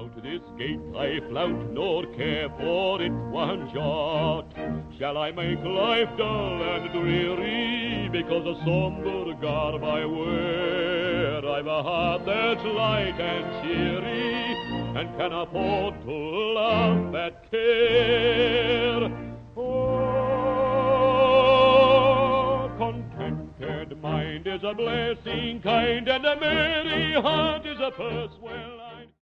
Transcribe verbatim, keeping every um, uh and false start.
Out this gate I flout, nor care for it one jot. Shall I make life dull and dreary because of sombre garb I wear? I've a heart that's light and cheery, and can afford to laugh at care. Oh, contented mind is a blessing kind, and a merry heart is a purse well